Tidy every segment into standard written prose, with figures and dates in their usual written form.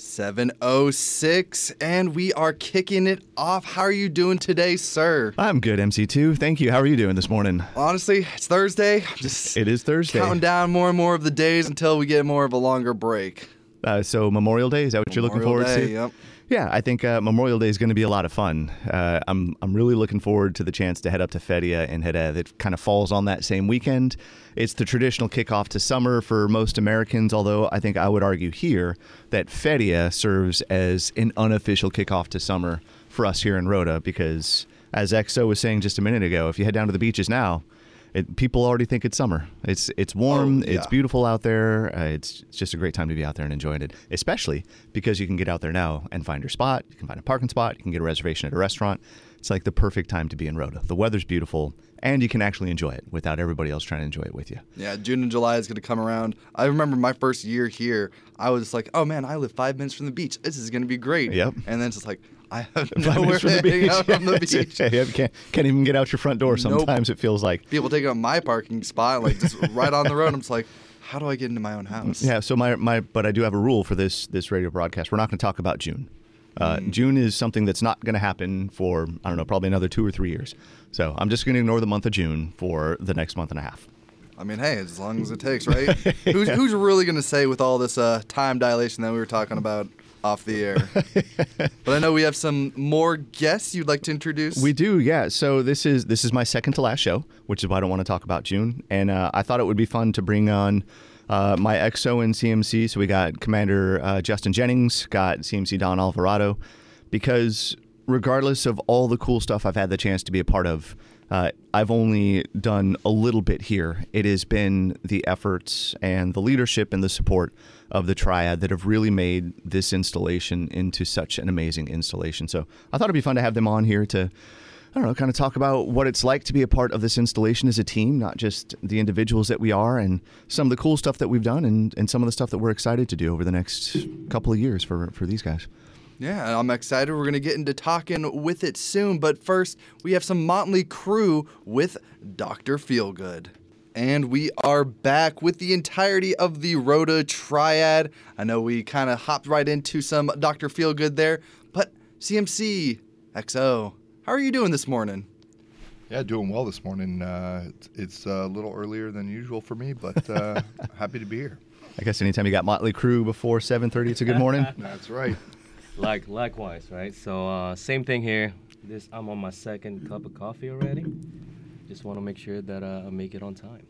7:06, and we are kicking it off. How are you doing today, sir? I'm good, MC2. Thank you. How are you doing this morning? Honestly, it's Thursday. It is Thursday. Counting down more and more of the days until we get more of a longer break. So Memorial Day, is that what you're looking forward to? Yep. Yeah, I think Memorial Day is going to be a lot of fun. I'm really looking forward to the chance to head up to Feria in Jerez. It kind of falls on that same weekend. It's the traditional kickoff to summer for most Americans, although I think I would argue here that Feria serves as an unofficial kickoff to summer for us here in Rota because, as XO was saying just a minute ago, if you head down to the beaches now, people already think it's summer. It's warm. Oh, yeah. It's beautiful out there. It's just a great time to be out there and enjoying it, especially because you can get out there now and find your spot. You can find a parking spot. You can get a reservation at a restaurant. It's like the perfect time to be in Rota. The weather's beautiful, and you can actually enjoy it without everybody else trying to enjoy it with you. Yeah, June and July is going to come around. I remember my first year here, I was like, oh man, I live 5 minutes from the beach. This is going to be great. Yep. And then it's just like, I have nowhere to hang out from the beach. Yeah, can't even get out your front door sometimes, It feels like. People taking up my parking spot, like just right on the road. I'm just like, how do I get into my own house? Yeah, so but I do have a rule for this radio broadcast. We're not going to talk about June. June is something that's not going to happen for, I don't know, probably another 2 or 3 years. So I'm just going to ignore the month of June for the next month and a half. I mean, hey, as long as it takes, right? Who's really going to say with all this time dilation that we were talking about off the air? But I know we have some more guests you'd like to introduce. We do, yeah. So this is my second to last show, which is why I don't want to talk about June. And I thought it would be fun to bring on my XO and CMC. So we got Commander Justin Jennings, got CMC Don Alvarado, because regardless of all the cool stuff I've had the chance to be a part of, I've only done a little bit here. It has been the efforts and the leadership and the support of the Triad that have really made this installation into such an amazing installation. So I thought it'd be fun to have them on here to, I don't know, kind of talk about what it's like to be a part of this installation as a team, not just the individuals that we are, and some of the cool stuff that we've done and some of the stuff that we're excited to do over the next couple of years for these guys. Yeah, I'm excited. We're going to get into talking with it soon. But first, we have some Motley Crue with Dr. Feelgood. And we are back with the entirety of the Rota Triad. I know we kind of hopped right into some Dr. Feelgood there. But CMC, XO, how are you doing this morning? Yeah, doing well this morning. It's a little earlier than usual for me, but happy to be here. I guess anytime you got Motley Crue before 7:30, it's a good morning. That's right. Likewise, right? So same thing here. I'm on my second cup of coffee already. Just want to make sure that I make it on time.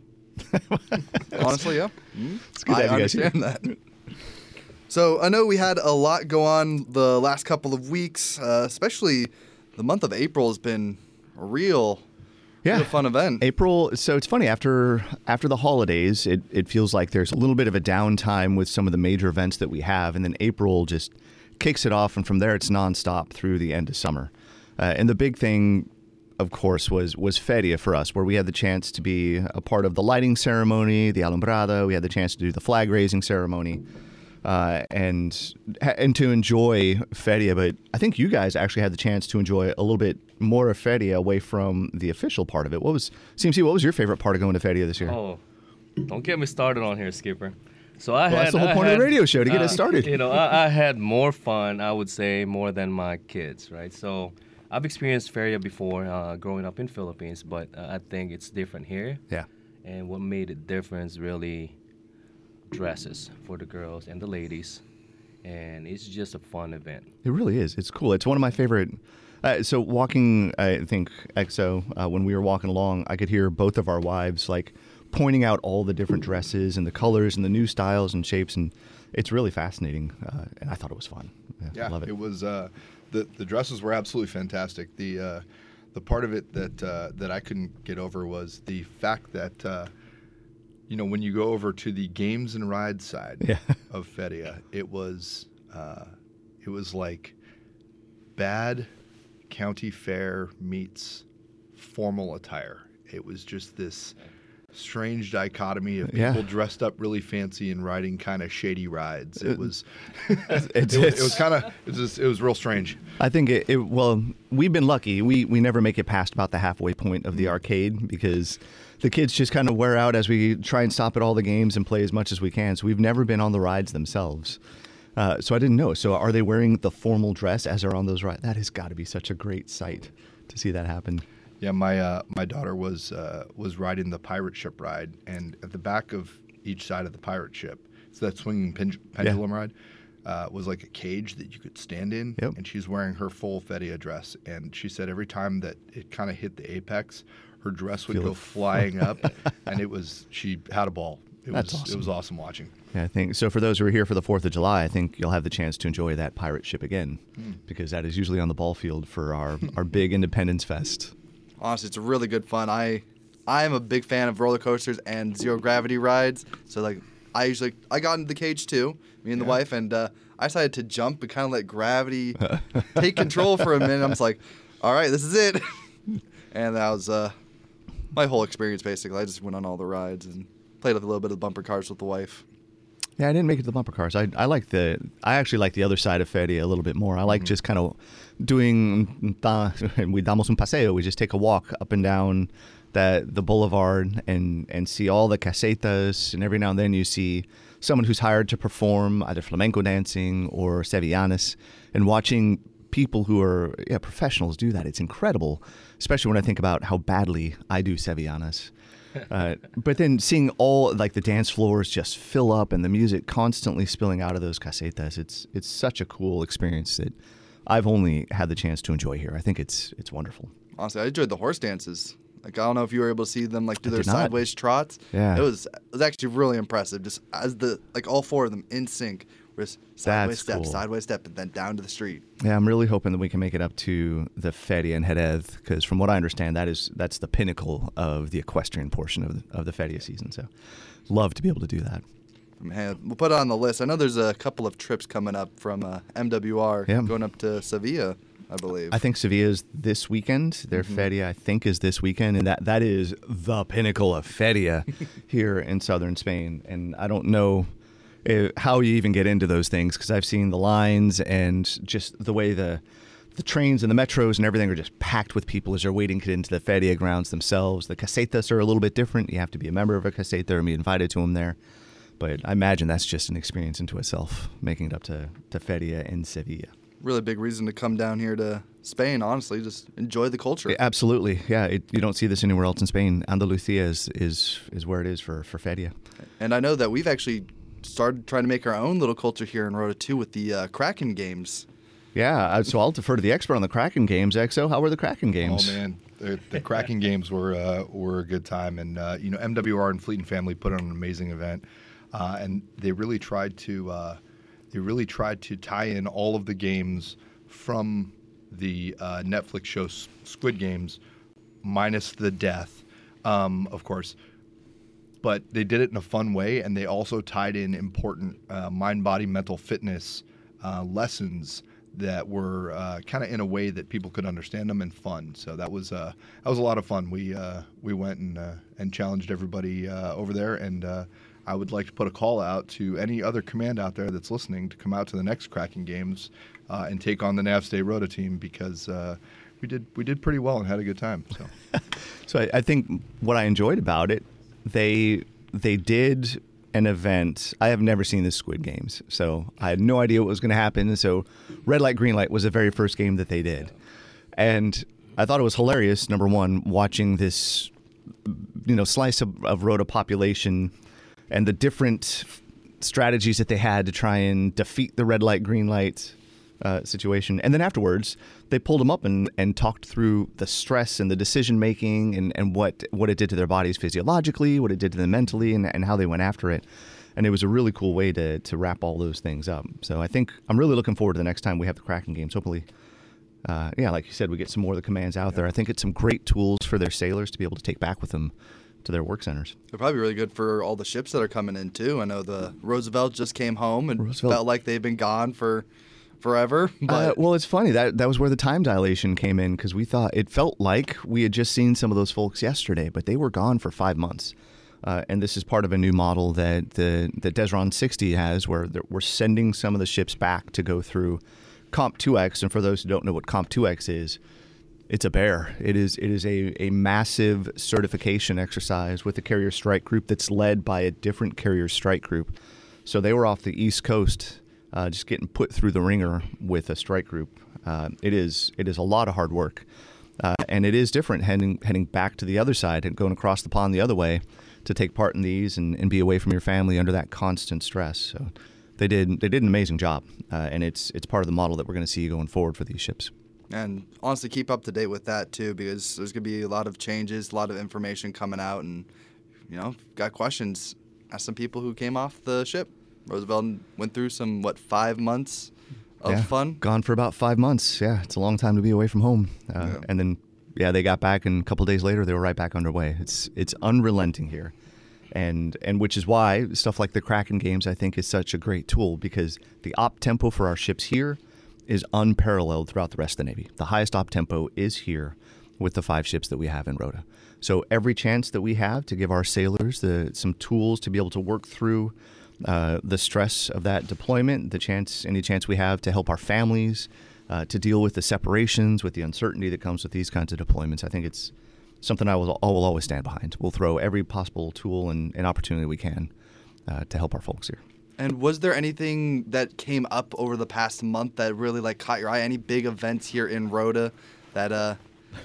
Honestly, yeah. It's good to have I you guys here. understand that. So I know we had a lot go on the last couple of weeks, especially the month of April has been a real fun event. April, so it's funny, after the holidays, it feels like there's a little bit of a downtime with some of the major events that we have, and then April just kicks it off, and from there it's nonstop through the end of summer. And the big thing, of course, was Feria for us, where we had the chance to be a part of the lighting ceremony, the Alumbrada. We had the chance to do the flag raising ceremony, and to enjoy Feria. But I think you guys actually had the chance to enjoy a little bit more of Feria away from the official part of it. CMC, what was your favorite part of going to Feria this year? Oh, don't get me started on here, Skipper. So that's the whole point of the radio show, to get us started. I had more fun, I would say, more than my kids, right? So I've experienced Feria before growing up in Philippines, but I think it's different here. Yeah. And what made it different is really dresses for the girls and the ladies. And it's just a fun event. It really is. It's cool. It's one of my favorite. So walking, I think, XO, when we were walking along, I could hear both of our wives, like, pointing out all the different dresses and the colors and the new styles and shapes, and it's really fascinating, and I thought it was fun. I love it. It was the dresses were absolutely fantastic. The part of it that I couldn't get over was the fact that when you go over to the games and rides side of Feria, it was like bad county fair meets formal attire. It was just this strange dichotomy of people dressed up really fancy and riding kind of shady rides. It was it was real strange. I think well, we've been lucky. We never make it past about the halfway point of the arcade because the kids just kind of wear out as we try and stop at all the games and play as much as we can. So we've never been on the rides themselves. So I didn't know. So are they wearing the formal dress as they're on those rides? That has got to be such a great sight to see that happen. Yeah, my daughter was riding the pirate ship ride, and at the back of each side of the pirate ship, so that swinging pendulum ride, was like a cage that you could stand in, Yep. and she's wearing her full Fedia dress, and she said every time that it kind of hit the apex, her dress would go flying up, and she had a ball. That's It was awesome watching. Yeah, I think so. For those who are here for the 4th of July, I think you'll have the chance to enjoy that pirate ship again, because that is usually on the ball field for our big Independence Fest. Honestly, it's really good fun. I am a big fan of roller coasters and zero gravity rides. So like I got into the cage too, me and the wife, and I decided to jump and kind of let gravity take control for a minute. I'm just like, all right, this is it. And that was my whole experience basically. I just went on all the rides and played with a little bit of bumper cars with the wife. Yeah, I didn't make it to the bumper cars. I actually like the other side of Feria a little bit more. I like just kind of doing we damos un paseo. We just take a walk up and down the boulevard and see all the casetas, and every now and then you see someone who's hired to perform either flamenco dancing or sevillanas, and watching people who are professionals do that. It's incredible, especially when I think about how badly I do sevillanas. But then seeing all like the dance floors just fill up and the music constantly spilling out of those casetas, it's such a cool experience that I've only had the chance to enjoy here. I think it's wonderful. Honestly, I enjoyed the horse dances. Like, I don't know if you were able to see them like do I their did not. sideways trots. Yeah. It was actually really impressive. Just as all 4 of them in sync, were just sideways That's cool. sideways step, and then down to the street. Yeah, I'm really hoping that we can make it up to the Feria in Jerez, because from what I understand, that's the pinnacle of the equestrian portion of the Feria season. So, love to be able to do that. Man, we'll put it on the list. I know there's a couple of trips coming up from MWR going up to Sevilla, I believe. I think Sevilla's this weekend. Their Feria, I think, is this weekend, and that is the pinnacle of Feria here in southern Spain. And I don't know how you even get into those things, because I've seen the lines and just the way the trains and the metros and everything are just packed with people as they're waiting to get into the Feria grounds themselves. The casetas are a little bit different. You have to be a member of a caseta and be invited to them there. But I imagine that's just an experience into itself, making it up to Feria in Sevilla. Really big reason to come down here to Spain, honestly. Just enjoy the culture. Yeah, absolutely. Yeah, you don't see this anywhere else in Spain. Andalusia is where it is for Feria. And I know that we've actually started trying to make our own little culture here in Rota 2 with the Kraken games. Yeah, so I'll defer to the expert on the Kraken games. EXO, how were the Kraken games? Oh man, the Kraken games were a good time, and MWR and Fleet and Family put on an amazing event, and they really tried to tie in all of the games from the Netflix show Squid Games, minus the death, of course. But they did it in a fun way, and they also tied in important mind, body, mental fitness lessons that were kind of in a way that people could understand them and fun. So that was a lot of fun. We went and challenged everybody over there, and I would like to put a call out to any other command out there that's listening to come out to the next Kraken Games and take on the Navstay Rota team, because we did pretty well and had a good time. So, So I think what I enjoyed about it, they did an event. I have never seen the Squid Games, so I had no idea what was going to happen. So red light, green light was the very first game that they did. And I thought it was hilarious, number one, watching this slice of Rota population and the different strategies that they had to try and defeat the red light, green light situation. And then afterwards, they pulled them up and talked through the stress and the decision making and what it did to their bodies physiologically, what it did to them mentally, and how they went after it. And it was a really cool way to wrap all those things up. So I think I'm really looking forward to the next time we have the Kraken Games. Hopefully, like you said, we get some more of the commands out there. I think it's some great tools for their sailors to be able to take back with them to their work centers. They're probably really good for all the ships that are coming in, too. I know the Roosevelt just came home and felt like they've been gone for forever. But well, it's funny. That was where the time dilation came in, because we thought it felt like we had just seen some of those folks yesterday, but they were gone for 5 months. And this is part of a new model that the Desron 60 has, where we're sending some of the ships back to go through Comp 2X. And for those who don't know what Comp 2X is, it's a bear. It is a massive certification exercise with the Carrier Strike Group that's led by a different Carrier Strike Group. So they were off the East Coast just getting put through the ringer with a strike group. It is a lot of hard work, and it is different heading back to the other side and going across the pond the other way to take part in these and be away from your family under that constant stress. So they did an amazing job, and it's part of the model that we're going to see going forward for these ships. And honestly, keep up to date with that too, because there's going to be a lot of changes, a lot of information coming out, and got questions. Ask some people who came off the ship. Roosevelt went through some 5 months of fun. Gone for about 5 months. Yeah, it's a long time to be away from home. And then they got back, and a couple of days later they were right back underway. It's unrelenting here, and which is why stuff like the Kraken games I think is such a great tool, because the op tempo for our ships here is unparalleled throughout the rest of the Navy. The highest op tempo is here with the 5 ships that we have in Rota. So every chance that we have to give our sailors some tools to be able to work through the stress of that deployment, any chance we have to help our families, to deal with the separations, with the uncertainty that comes with these kinds of deployments, I think it's something I will always stand behind. We'll throw every possible tool and opportunity we can to help our folks here. And was there anything that came up over the past month that really caught your eye? Any big events here in Rota that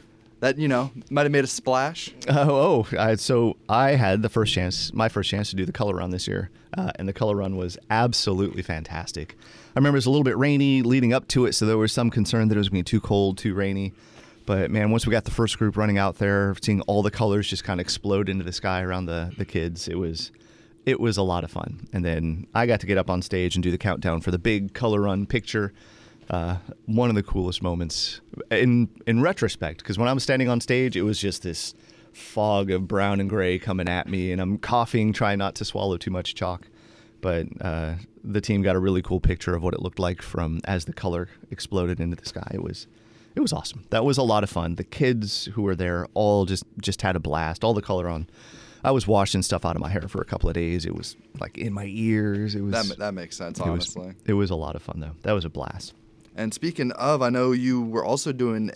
might have made a splash? So I had my first chance to do the color run this year, and the color run was absolutely fantastic. I remember it was a little bit rainy leading up to it, so there was some concern that it was going to be too cold, too rainy. But man, once we got the first group running out there, seeing all the colors just kind of explode into the sky around the kids, it was a lot of fun. And then I got to get up on stage and do the countdown for the big color run picture. One of the coolest moments in retrospect, because when I was standing on stage, it was just this fog of brown and gray coming at me, and I'm coughing, trying not to swallow too much chalk. But the team got a really cool picture of what it looked like as the color exploded into the sky. It was awesome. That was a lot of fun. The kids who were there all just had a blast. All the color on. I was washing stuff out of my hair for a couple of days. It was in my ears. It was that makes sense, honestly. It was a lot of fun though. That was a blast. And speaking of, I know you were also doing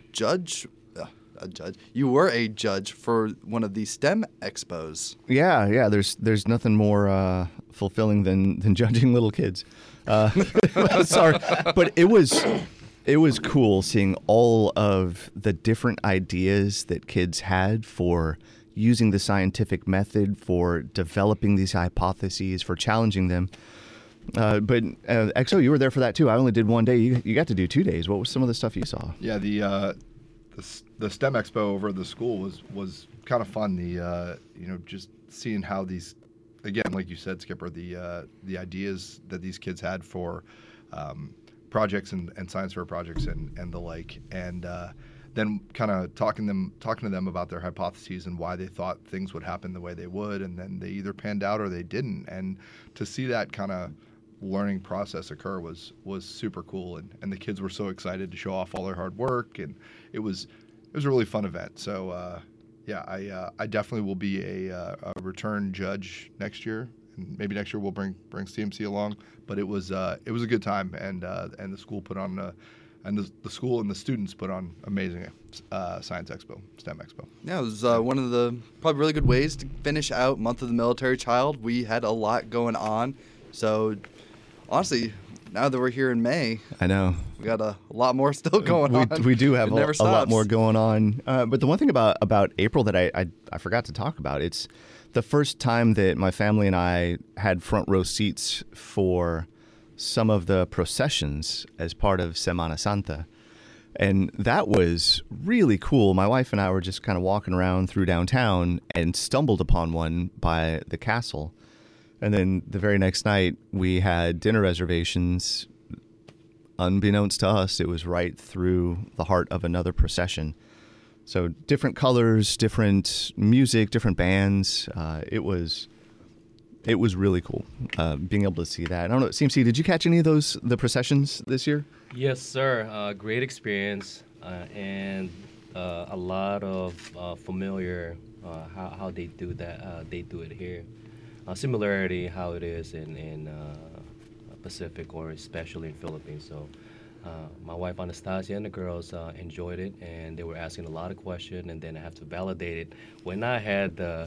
You were a judge for one of the STEM expos. Yeah. There's nothing more fulfilling than judging little kids. Sorry, but it was cool seeing all of the different ideas that kids had for using the scientific method, for developing these hypotheses, for challenging them. But XO, you were there for that too. I only did one day. You got to do 2 days. What was some of the stuff you saw? Yeah, the STEM Expo over at the school was kind of fun. Just seeing how these, again, like you said, Skipper, the ideas that these kids had for projects and science fair projects and the like, and then kind of talking to them about their hypotheses and why they thought things would happen the way they would, and then they either panned out or they didn't. And to see that kind of learning process occur was super cool, and the kids were so excited to show off all their hard work, and it was a really fun event. So I definitely will be a return judge next year, and maybe next year we'll bring CMC along. But it was a good time, and the school put on the school and the students put on amazing science expo, STEM expo. Yeah, it was one of the probably really good ways to finish out Month of the Military Child. We had a lot going on, so honestly, now that we're here in May, I know we got a lot more still going on. We do have a lot more going on. But the one thing about April that I forgot to talk about, it's the first time that my family and I had front row seats for some of the processions as part of Semana Santa. And that was really cool. My wife and I were just kind of walking around through downtown and stumbled upon one by the castle. And then the very next night, we had dinner reservations. Unbeknownst to us, it was right through the heart of another procession. So different colors, different music, different bands. It was really cool being able to see that. I don't know, CMC, did you catch any of the processions this year? Yes, sir. Great experience and a lot of familiar how they do that. They do it here. Similarity how it is in Pacific or especially in Philippines. So my wife Anastasia and the girls enjoyed it, and they were asking a lot of questions, and then I have to validate it. When I had the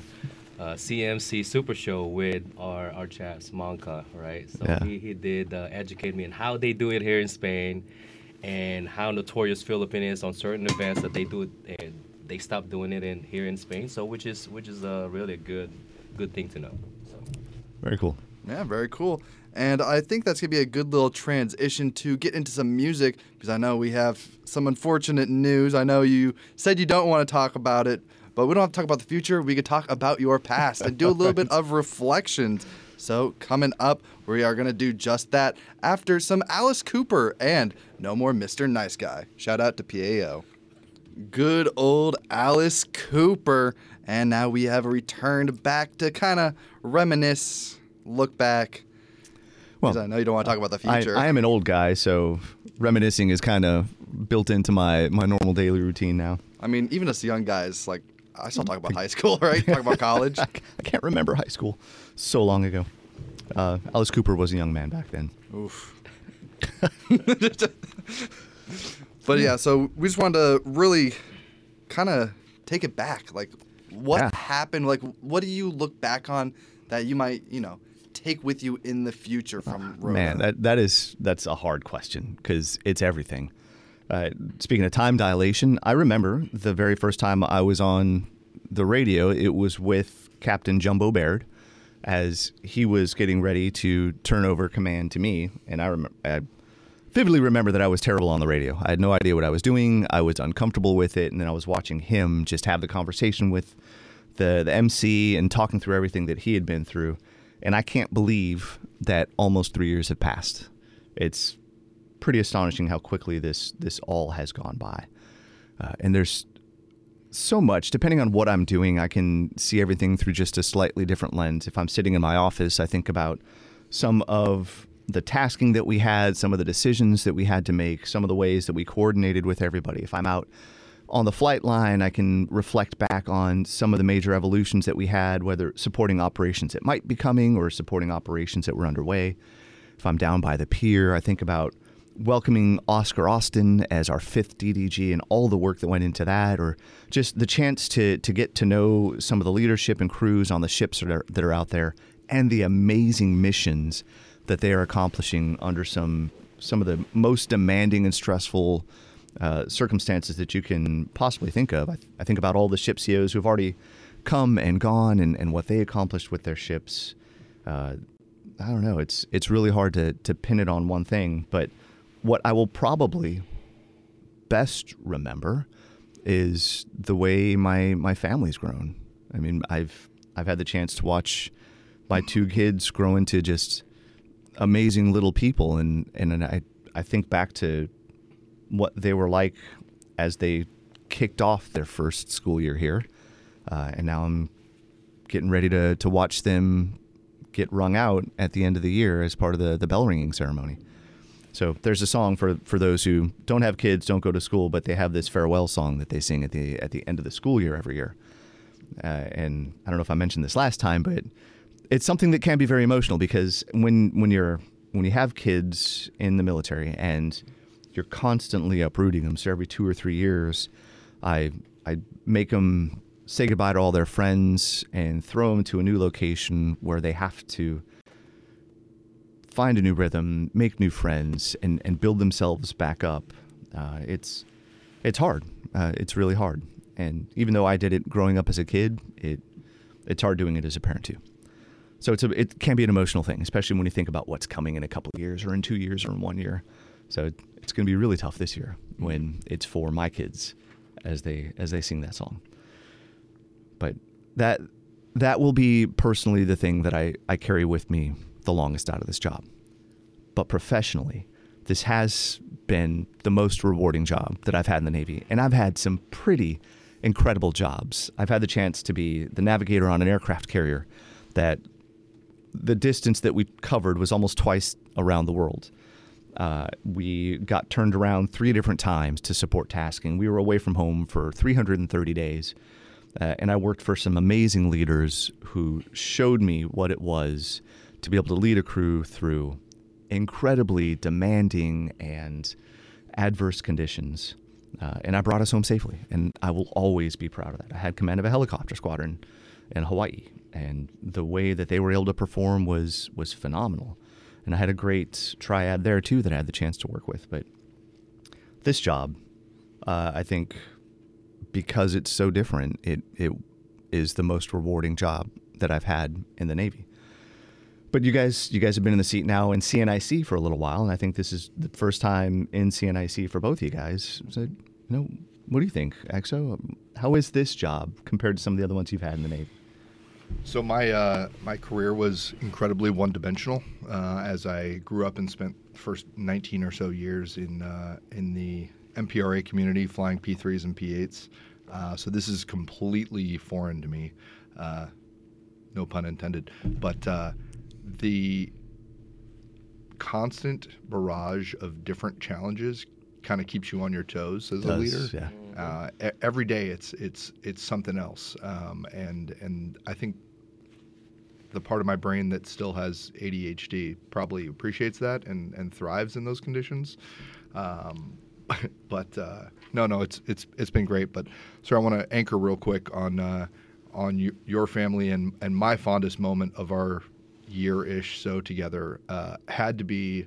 CMC Super Show with our chaps Monka, right? So Yeah. he did educate me on how they do it here in Spain, and how notorious Philippines is on certain events that they do it, and they stopped doing it here in Spain. So which is really a good thing to know. So. Very cool. Yeah, very cool. And I think that's going to be a good little transition to get into some music, because I know we have some unfortunate news. I know you said you don't want to talk about it, but we don't have to talk about the future. We could talk about your past and do a little bit of reflections. So coming up, we are going to do just that after some Alice Cooper and No More Mr. Nice Guy. Shout out to PAO. Good old Alice Cooper. And now we have returned back to kind of reminisce, look back. Because I know you don't want to talk about the future. I am an old guy, so reminiscing is kind of built into my normal daily routine now. I mean, even us young guys, like, I still talk about high school, right? Talk about college. I can't remember high school. So long ago. Alice Cooper was a young man back then. Oof. But yeah, so we just wanted to really kind of take it back. Like, what happened? Like, what do you look back on that you might, take with you in the future from Rona? Man, that's a hard question because it's everything. Speaking of time dilation, I remember the very first time I was on the radio, it was with Captain Jumbo Baird as he was getting ready to turn over command to me. And I vividly remember that I was terrible on the radio. I had no idea what I was doing. I was uncomfortable with it. And then I was watching him just have the conversation with the MC and talking through everything that he had been through. And I can't believe that almost 3 years have passed. It's pretty astonishing how quickly this all has gone by. And there's so much. Depending on what I'm doing, I can see everything through just a slightly different lens. If I'm sitting in my office, I think about some of the tasking that we had, some of the decisions that we had to make, some of the ways that we coordinated with everybody. If I'm out on the flight line, I can reflect back on some of the major evolutions that we had, whether supporting operations that might be coming or supporting operations that were underway. If I'm down by the pier, I think about welcoming Oscar Austin as our 5th DDG and all the work that went into that, or just the chance to get to know some of the leadership and crews on the ships that are out there and the amazing missions that they are accomplishing under some of the most demanding and stressful circumstances that you can possibly think of. I think about all the ship CEOs who've already come and gone and what they accomplished with their ships. I don't know. It's really hard to pin it on one thing, but what I will probably best remember is the way my family's grown. I mean, I've had the chance to watch my 2 kids grow into just amazing little people, and I think back to what they were like as they kicked off their first school year here, and now I'm getting ready to watch them get rung out at the end of the year as part of the bell ringing ceremony. So there's a song for those who don't have kids, don't go to school, but they have this farewell song that they sing at the end of the school year every year. And I don't know if I mentioned this last time, but it's something that can be very emotional because when you have kids in the military and you're constantly uprooting them, so every 2 or 3 years, I make them say goodbye to all their friends and throw them to a new location where they have to find a new rhythm, make new friends, and build themselves back up. It's hard. It's really hard. And even though I did it growing up as a kid, it's hard doing it as a parent too. So it can be an emotional thing, especially when you think about what's coming in a couple of years or in 2 years or in 1 year. So it's going to be really tough this year when it's for my kids as they sing that song. But that will be personally the thing that I carry with me the longest out of this job. But professionally, this has been the most rewarding job that I've had in the Navy. And I've had some pretty incredible jobs. I've had the chance to be the navigator on an aircraft carrier that the distance that we covered was almost twice around the world. We got turned around 3 different times to support tasking. We were away from home for 330 days. And I worked for some amazing leaders who showed me what it was to be able to lead a crew through incredibly demanding and adverse conditions. And I brought us home safely. And I will always be proud of that. I had command of a helicopter squadron in Hawaii. and the way that they were able to perform was phenomenal. And I had a great triad there too that I had the chance to work with. But this job, I think, because it's so different, it is the most rewarding job that I've had in the Navy. But you guys have been in the seat now in CNIC for a little while, and I think this is the first time in CNIC for both of you guys. So, what do you think, Exo? How is this job compared to some of the other ones you've had in the Navy? So my career was incredibly one-dimensional, as I grew up and spent the first 19 or so years in the MPRA community, flying P3s and P8s. So this is completely foreign to me, no pun intended. But the constant barrage of different challenges kind of keeps you on your toes as a leader. Yeah. Every day it's something else, and I think the part of my brain that still has ADHD probably appreciates that and thrives in those conditions. But no, it's been great. But sir, I want to anchor real quick on your family and my fondest moment of our year-ish so together had to be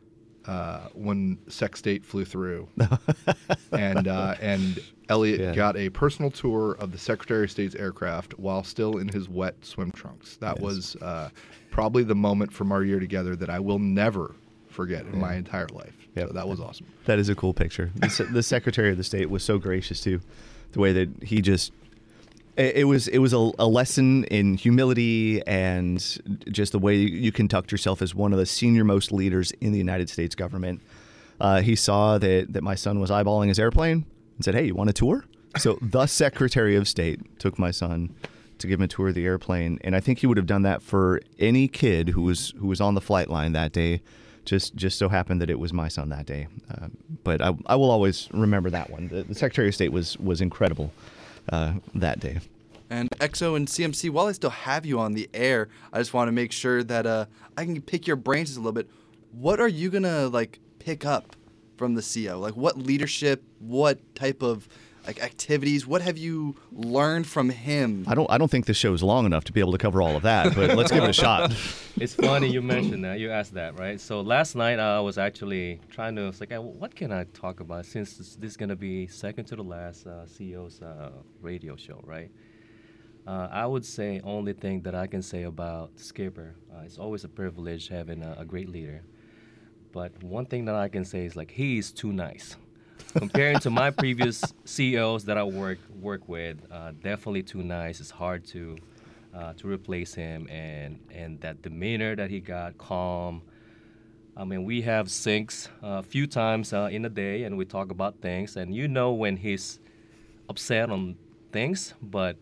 when Sec State flew through, and Elliot got a personal tour of the Secretary of State's aircraft while still in his wet swim trunks. That was probably the moment from our year together that I will never forget in my entire life. Yep. So that was awesome. That is a cool picture. The Secretary of the State was so gracious too, the way that he just. It was a lesson in humility and just the way you conduct yourself as one of the senior-most leaders in the United States government. He saw that my son was eyeballing his airplane and said, "Hey, you want a tour?" So the Secretary of State took my son to give him a tour of the airplane, and I think he would have done that for any kid who was on the flight line that day. Just so happened that it was my son that day. But I will always remember that one. The Secretary of State was incredible. That day. And EXO and CMC, while I still have you on the air, I just want to make sure that I can pick your brains just a little bit. What are you going to pick up from the CO? What leadership, what type of activities, what have you learned from him? I don't think this show is long enough to be able to cover all of that, but let's give it a shot. It's funny you mentioned that. You asked that, right? So last night I was actually trying to, what can I talk about since this is going to be second to the last CEO's radio show, right? I would say only thing that I can say about Skipper, it's always a privilege having a great leader. But one thing that I can say is he's too nice. Comparing to my previous CEOs that I work with, definitely too nice. It's hard to replace him, and that demeanor that he got, calm. I mean, we have syncs a few times in a day, and we talk about things. And when he's upset on things, but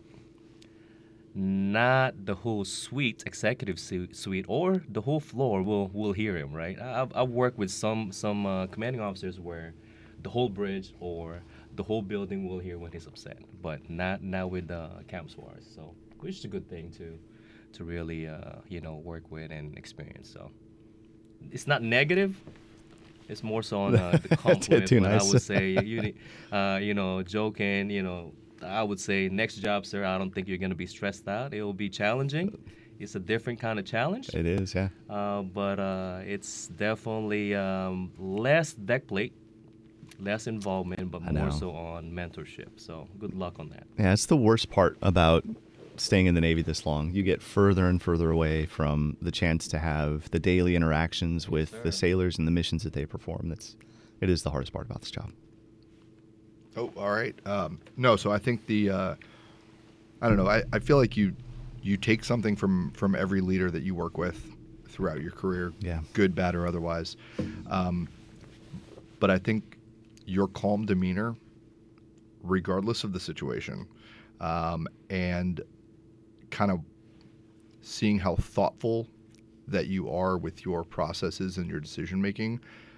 not the whole suite, executive suite, or the whole floor will hear him, right? I've worked with some commanding officers where the whole bridge or the whole building will hear when he's upset, but not with Camp Suarez. So, which is a good thing to really work with and experience. So, it's not negative. It's more so on the compliment. Too but nice. I would say, joking. I would say next job, sir. I don't think you're going to be stressed out. It will be challenging. It's a different kind of challenge. It is, yeah. But it's definitely less deck plate. Less involvement, but more so on mentorship. So good luck on that. Yeah, it's the worst part about staying in the Navy this long. You get further and further away from the chance to have the daily interactions with the sailors and the missions that they perform. It is the hardest part about this job. Oh, all right. No, so I think I don't know. I feel like you take something from every leader that you work with throughout your career, good, bad, or otherwise. But I think your calm demeanor, regardless of the situation, and kind of seeing how thoughtful that you are with your processes and your decision making,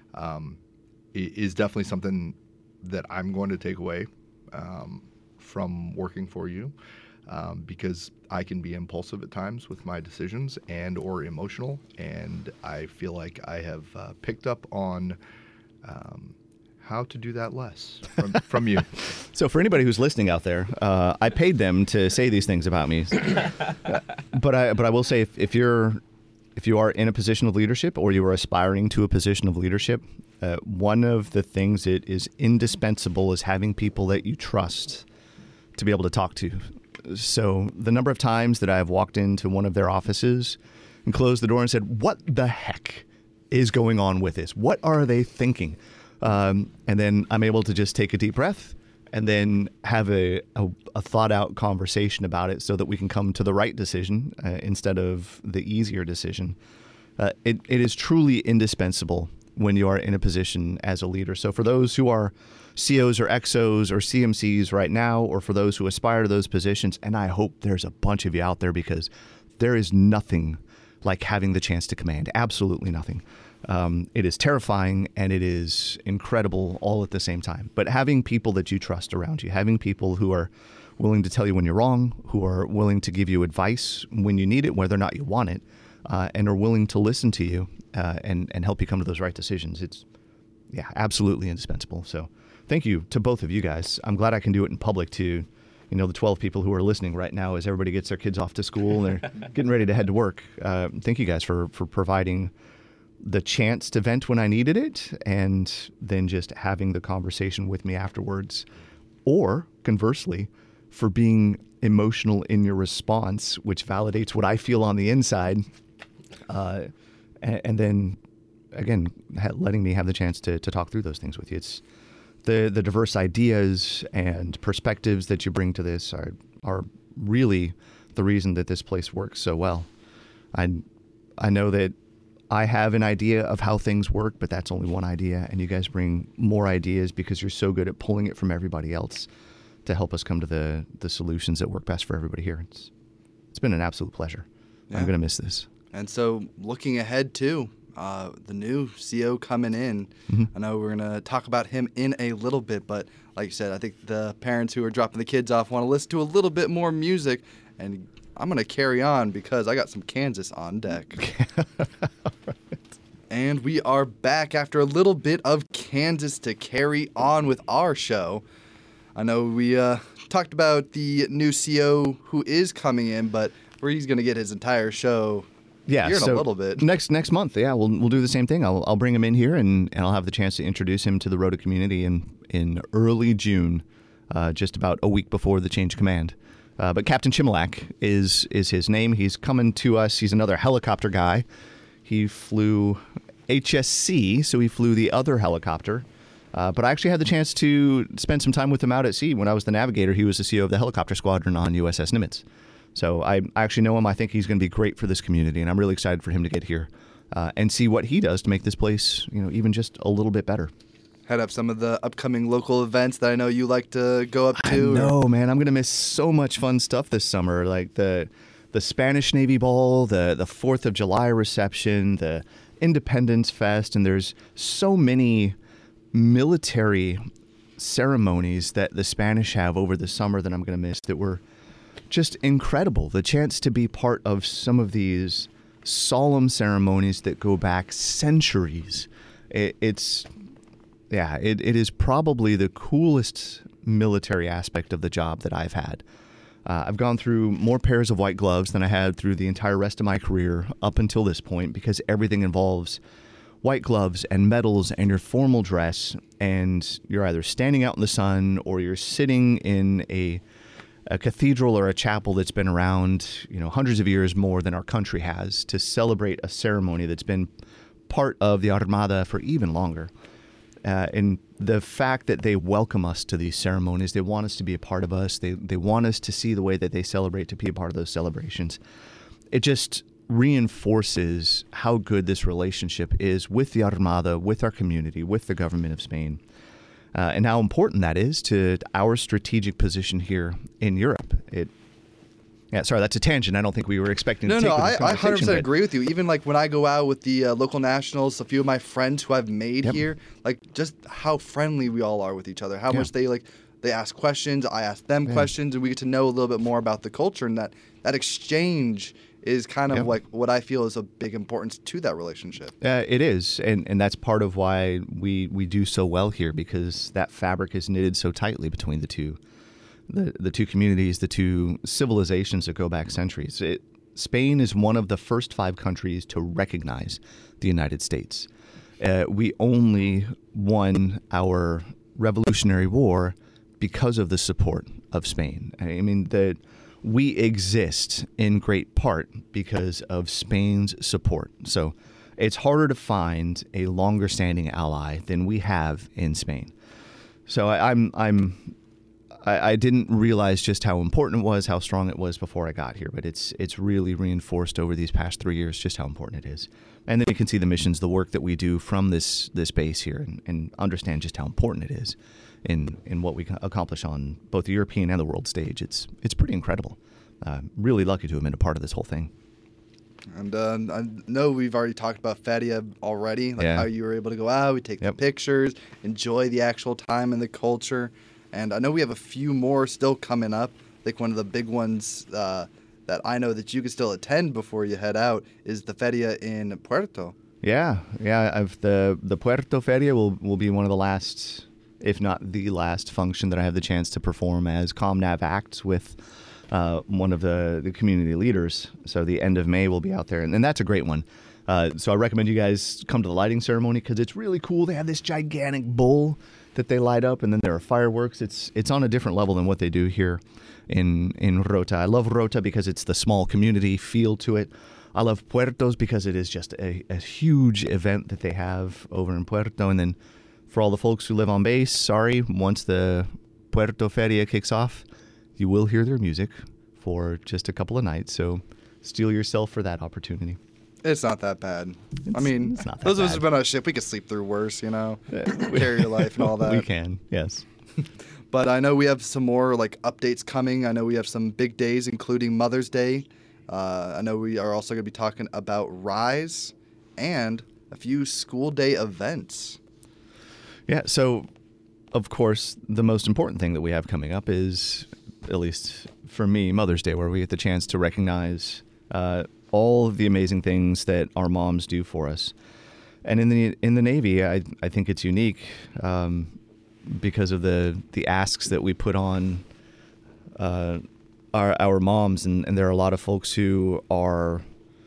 is definitely something that I'm going to take away from working for you, because I can be impulsive at times with my decisions or emotional, and I feel like I have picked up on how to do that less from you. So for anybody who's listening out there, I paid them to say these things about me. But I will say, if you are in a position of leadership or you are aspiring to a position of leadership, one of the things that is indispensable is having people that you trust to be able to talk to. So the number of times that I've walked into one of their offices and closed the door and said, "What the heck is going on with this? What are they thinking?" And then I'm able to just take a deep breath and then have a thought out conversation about it so that we can come to the right decision instead of the easier decision. It is truly indispensable when you are in a position as a leader. So for those who are COs or XOs or CMCs right now, or for those who aspire to those positions, and I hope there's a bunch of you out there, because there is nothing like having the chance to command. Absolutely nothing. It is terrifying and it is incredible all at the same time. But having people that you trust around you, having people who are willing to tell you when you're wrong, who are willing to give you advice when you need it, whether or not you want it, and are willing to listen to you and help you come to those right decisions. It's, absolutely indispensable. So thank you to both of you guys. I'm glad I can do it in public to, the 12 people who are listening right now as everybody gets their kids off to school and they're getting ready to head to work. Thank you guys for providing the chance to vent when I needed it, and then just having the conversation with me afterwards. Or conversely, for being emotional in your response, which validates what I feel on the inside. And then, again, letting me have the chance to talk through those things with you. It's the diverse ideas and perspectives that you bring to this are really the reason that this place works so well. I know that I have an idea of how things work, but that's only one idea, and you guys bring more ideas because you're so good at pulling it from everybody else to help us come to the solutions that work best for everybody here. It's been an absolute pleasure. Yeah. I'm going to miss this. And so looking ahead too, the new CO coming in, I know we're going to talk about him in a little bit, but like you said, I think the parents who are dropping the kids off want to listen to a little bit more music, and I'm going to carry on because I got some Kansas on deck. And we are back after a little bit of Kansas to carry on with our show. I know we talked about the new CO who is coming in, but he's going to get his entire show here in a little bit. Next month, we'll do the same thing. I'll bring him in here, and I'll have the chance to introduce him to the Rota community in early June, just about a week before the change of command. But Captain Chimelak is his name. He's coming to us. He's another helicopter guy. He flew HSC, so he flew the other helicopter. But I actually had the chance to spend some time with him out at sea. When I was the navigator, he was the CO of the helicopter squadron on USS Nimitz. So I actually know him. I think he's going to be great for this community, and I'm really excited for him to get here and see what he does to make this place, even just a little bit better. Head up some of the upcoming local events that I know you like to go up to. No, man, I'm going to miss so much fun stuff this summer, like the Spanish Navy Ball, the 4th of July reception, the Independence Fest, and there's so many military ceremonies that the Spanish have over the summer that I'm going to miss that were just incredible. The chance to be part of some of these solemn ceremonies that go back centuries. It is probably the coolest military aspect of the job that I've had. I've gone through more pairs of white gloves than I had through the entire rest of my career up until this point, because everything involves white gloves and medals and your formal dress, and you're either standing out in the sun or you're sitting in a cathedral or a chapel that's been around, hundreds of years more than our country has, to celebrate a ceremony that's been part of the Armada for even longer. And the fact that they welcome us to these ceremonies, they want us to be a part of us, they want us to see the way that they celebrate, to be a part of those celebrations. It just reinforces how good this relationship is with the Armada, with our community, with the government of Spain, and how important that is to our strategic position here in Europe. Sorry, that's a tangent. I don't think we were expecting to take with this conversation. I 100% agree with you. Even like when I go out with the local nationals, a few of my friends who I've made here, like just how friendly we all are with each other, how much they ask questions, I ask them questions, and we get to know a little bit more about the culture, and that exchange is kind of Yep. like what I feel is a big importance to that relationship. It is, and that's part of why we do so well here, because that fabric is knitted so tightly between the two communities, the two civilizations that go back centuries. Spain is one of the first 5 countries to recognize the United States. We only won our Revolutionary War because of the support of Spain. I mean, we exist in great part because of Spain's support. So it's harder to find a longer standing ally than we have in Spain. So I didn't realize just how important it was, how strong it was before I got here, but it's really reinforced over these past 3 years just how important it is. And then you can see the missions, the work that we do from this base here, and understand just how important it is in what we accomplish on both the European and the world stage. It's pretty incredible. Really lucky to have been a part of this whole thing. And I know we've already talked about Feria already, like Yeah. how you were able to go out, we take the Yep. pictures, enjoy the actual time and the culture. And I know we have a few more still coming up. Like one of the big ones that I know that you can still attend before you head out is the Feria in Puerto. Yeah. The Puerto Feria will be one of the last, if not the last, function that I have the chance to perform as ComNav Acts with one of the community leaders. So the end of May we'll be out there, and that's a great one. So I recommend you guys come to the lighting ceremony because it's really cool. They have this gigantic bull that they light up, and then there are fireworks. It's on a different level than what they do here in Rota. I love Rota because it's the small community feel to it. I love Puertos because it is just a huge event that they have over in Puerto. And then for all the folks who live on base, sorry, once the Puerto Feria kicks off, you will hear their music for just a couple of nights. So steel yourself for that opportunity. It's not that bad. I mean, it's not that those of us bad. who've been on a ship, we could sleep through worse, carry your life and all that. We can, yes. But I know we have some more like updates coming. I know we have some big days, including Mother's Day. I know we are also going to be talking about Rise and a few school day events. Yeah, so of course, the most important thing that we have coming up is, at least for me, Mother's Day, where we get the chance to recognize all of the amazing things that our moms do for us. And in the Navy, I think it's unique because of the asks that we put on our moms, and there are a lot of folks who are,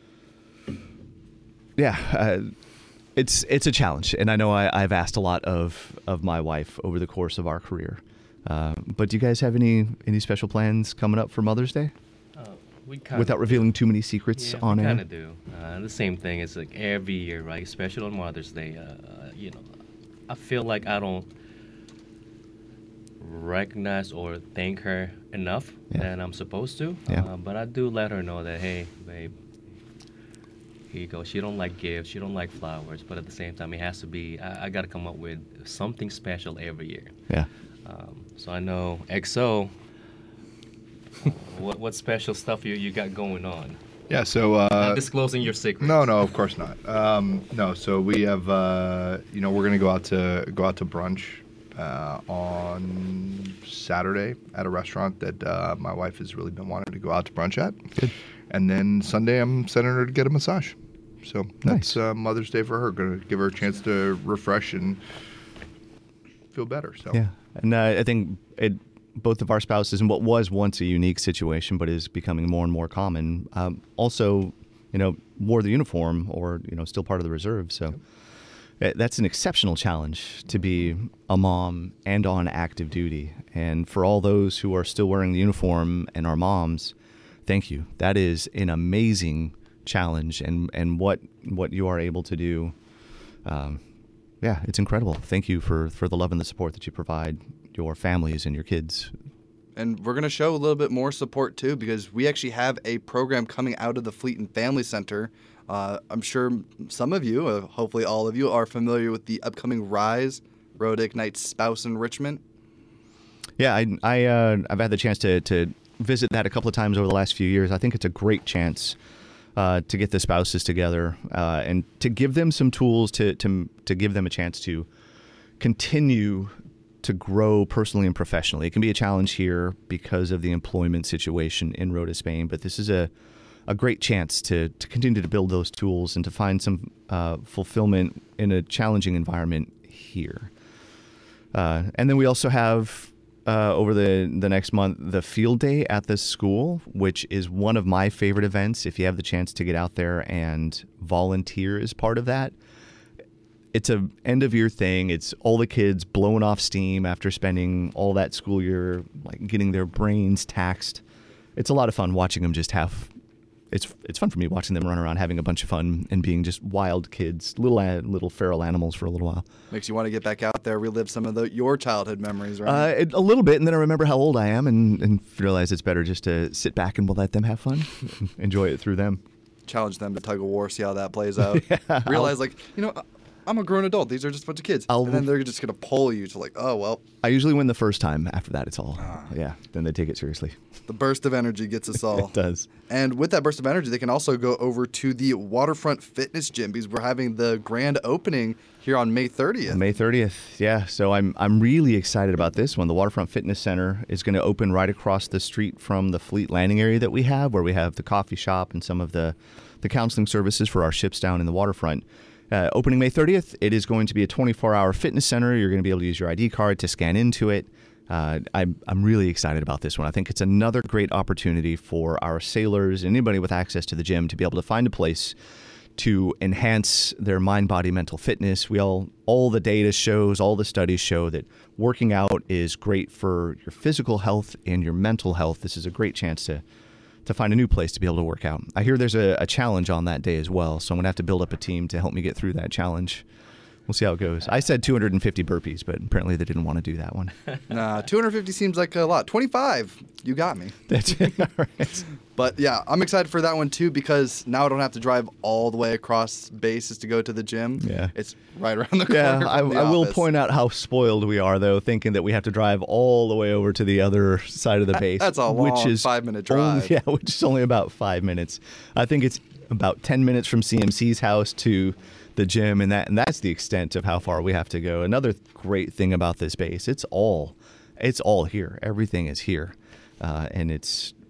it's a challenge, and I know I've asked a lot of my wife over the course of our career. But do you guys have any special plans coming up for Mother's Day? Without revealing too many secrets on we air? kind of do. The same thing. It's like every year, right? Especially on Mother's Day. I feel like I don't recognize or thank her enough than I'm supposed to. Yeah. But I do let her know that, hey, babe, here you go. She don't like gifts. She don't like flowers. But at the same time, it has to be. I got to come up with something special every year. Yeah. So I know XO. What special stuff you got going on? Yeah, so Not disclosing your secrets. no, of course not. No, so we have we're gonna go out to brunch on Saturday at a restaurant that my wife has really been wanting to go out to brunch at. Good. And then Sunday I'm sending her to get a massage. So Nice. that's Mother's Day for her. Gonna give her a chance to refresh and feel better. So Yeah, and I think both of our spouses, in what was once a unique situation, but is becoming more and more common, also, wore the uniform or, still part of the reserve. So that's an exceptional challenge to be a mom and on active duty. And for all those who are still wearing the uniform and are moms, thank you. That is an amazing challenge, and what you are able to do. It's incredible. Thank you for the love and the support that you provide your families and your kids. And we're going to show a little bit more support, too, because we actually have a program coming out of the Fleet and Family Center. I'm sure some of you, hopefully all of you, are familiar with the upcoming Rise Rota Ignite Spouse Enrichment. Yeah, I've had the chance to visit that a couple of times over the last few years. I think it's a great chance to get the spouses together and to give them some tools to give them a chance to continue to grow personally and professionally. It can be a challenge here because of the employment situation in Rota, Spain, but this is a a great chance to continue to build those tools and to find some fulfillment in a challenging environment here. And then we also have over the next month the field day at the school, which is one of my favorite events. If you have the chance to get out there and volunteer as part of that, it's a end of year thing. It's all the kids blowing off steam after spending all that school year, like getting their brains taxed. It's a lot of fun watching them just have. It's fun for me watching them run around having a bunch of fun and being just wild kids, little feral animals for a little while. Makes you want to get back out there, relive some of your childhood memories, right? A little bit, and then I remember how old I am and realize it's better just to sit back and let them have fun, enjoy it through them. Challenge them to tug of war, see how that plays out. Realize, I'm a grown adult. These are just a bunch of kids. And then they're just going to pull you to oh, well. I usually win the first time. After that, it's all, then they take it seriously. The burst of energy gets us all. It does. And with that burst of energy, they can also go over to the Waterfront Fitness Gym because we're having the grand opening here on May 30th. May 30th, yeah. So I'm really excited about this one. The Waterfront Fitness Center is going to open right across the street from the Fleet Landing area that we have, where we have the coffee shop and some of the counseling services for our ships down in the waterfront. Opening May 30th, it is going to be a 24-hour fitness center. You're going to be able to use your ID card to scan into it. I'm really excited about this one. I think it's another great opportunity for our sailors and anybody with access to the gym to be able to find a place to enhance their mind, body, mental fitness. All the data shows, all the studies show that working out is great for your physical health and your mental health. This is a great chance to find a new place to be able to work out. I hear there's a challenge on that day as well, so I'm going to have to build up a team to help me get through that challenge. We'll see how it goes. I said 250 burpees, but apparently they didn't want to do that one. Nah, 250 seems like a lot. 25, you got me. That's all right. But yeah, I'm excited for that one too because now I don't have to drive all the way across bases to go to the gym. Yeah. It's right around the corner. Yeah, I will office. point out how spoiled we are, though, thinking that we have to drive all the way over to the other side of the base. That's a long which is 5-minute drive. Which is only about 5 minutes. I think it's about 10 minutes from CMC's house to the gym, and that's the extent of how far we have to go. Another great thing about this base, it's all here. Everything is here, and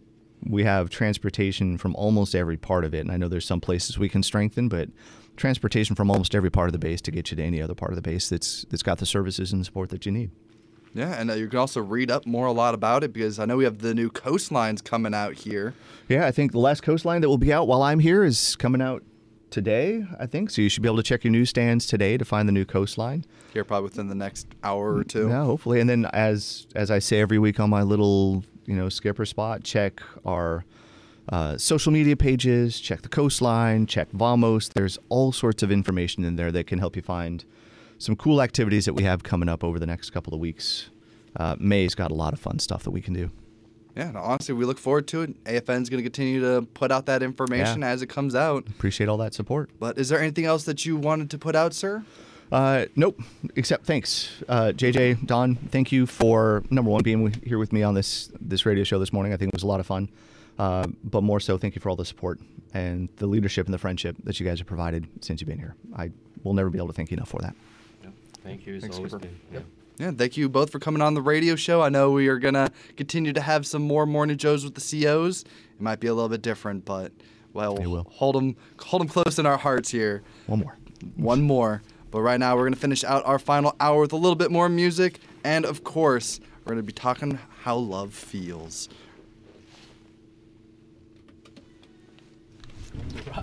we have transportation from almost every part of it. And I know there's some places we can strengthen, but transportation from almost every part of the base to get you to any other part of the base that's got the services and support that you need. Yeah, and you can also read up a lot about it because I know we have the new coastlines coming out here. Yeah, I think the last coastline that will be out while I'm here is coming out today, I think. So you should be able to check your newsstands today to find the new coastline. Here probably within the next hour or two. Yeah, hopefully. And then as I say every week on my little, skipper spot, check our social media pages, check the coastline, check Vamos. There's all sorts of information in there that can help you find some cool activities that we have coming up over the next couple of weeks. May's got a lot of fun stuff that we can do. Yeah, no, honestly, we look forward to it. AFN's going to continue to put out that information as it comes out. Appreciate all that support. But is there anything else that you wanted to put out, sir? Nope, except thanks. JJ, Don, thank you for, number one, being here with me on this radio show this morning. I think it was a lot of fun. But more so, thank you for all the support and the leadership and the friendship that you guys have provided since you've been here. I will never be able to thank you enough for that. Yeah, thank you. It's always been. Yeah. Yeah, thank you both for coming on the radio show. I know we are going to continue to have some more morning shows with the COs. It might be a little bit different, but, we'll hold them close in our hearts here. One more. But right now, we're going to finish out our final hour with a little bit more music. And, of course, we're going to be talking how love feels.